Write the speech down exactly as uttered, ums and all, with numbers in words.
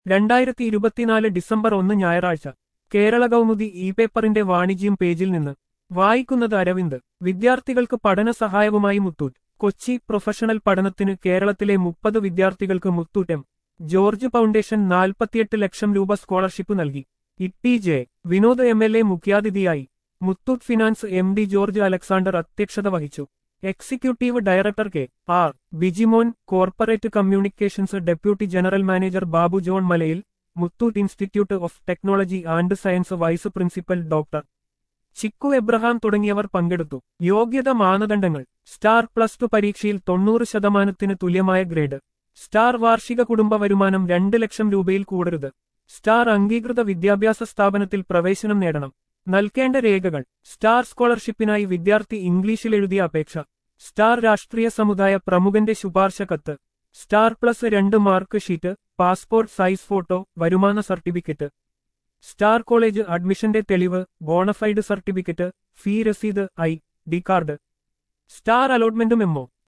രണ്ടായിരത്തി ഇരുപത്തിനാല് ഡിസംബർ ഒന്ന് ഞായറാഴ്ച കേരള കൗമുദി ഇ പേപ്പറിന്റെ വാണിജ്യം പേജിൽ നിന്ന് വായിക്കുന്നത് അരവിന്ദ്. വിദ്യാർത്ഥികൾക്ക് പഠന സഹായവുമായി മുത്തൂറ്റ്. കൊച്ചി. പ്രൊഫഷണൽ പഠനത്തിന് കേരളത്തിലെ മുപ്പത് വിദ്യാർത്ഥികൾക്ക് മുത്തൂറ്റ് എം ജോർജ് ഫൗണ്ടേഷൻ നാൽപ്പത്തിയെട്ട് ലക്ഷം രൂപ സ്കോളർഷിപ്പ് നൽകി. E J Vinod M L A മുഖ്യാതിഥിയായി. Muthoot finance M D George Alexander അധ്യക്ഷത വഹിച്ചു. Executive director K R Bijimon, corporate communications deputy general manager Babu John Malayil, Muthoot institute of technology and science vice principal doctor Chikku Abraham തുടങ്ങിയവർ പങ്കെടുത്തു. യോഗ്യത മാനദണ്ഡങ്ങൾ: സ്റ്റാർ പ്ലസ് ടു പരീക്ഷയിൽ തൊണ്ണൂറ് ശതമാനത്തിന് തുല്യമായ ഗ്രേഡ്. സ്റ്റാർ വാർഷിക കുടുംബ വരുമാനം രണ്ട് ലക്ഷം രൂപയിൽ കൂടരുത്. സ്റ്റാർ അംഗീകൃത വിദ്യാഭ്യാസ സ്ഥാപനത്തിൽ പ്രവേശനം നേടണം. നൽകേണ്ട രേഖകൾ: സ്റ്റാർ സ്കോളർഷിപ്പിനായി വിദ്യാർത്ഥി ഇംഗ്ലീഷിൽ എഴുതിയ അപേക്ഷ, സ്റ്റാർ രാഷ്ട്രീയ സമുദായ പ്രമുഖന്റെ ശുപാർശ കത്ത്, സ്റ്റാർ പ്ലസ് രണ്ട് mark sheet, passport size photo, വരുമാന സർട്ടിഫിക്കറ്റ്, സ്റ്റാർ കോളേജ് അഡ്മിഷന്റെ തെളിവ്, ബോണഫൈഡ് സർട്ടിഫിക്കറ്റ്, ഫീ രസീത്, I D card, star allotment memo.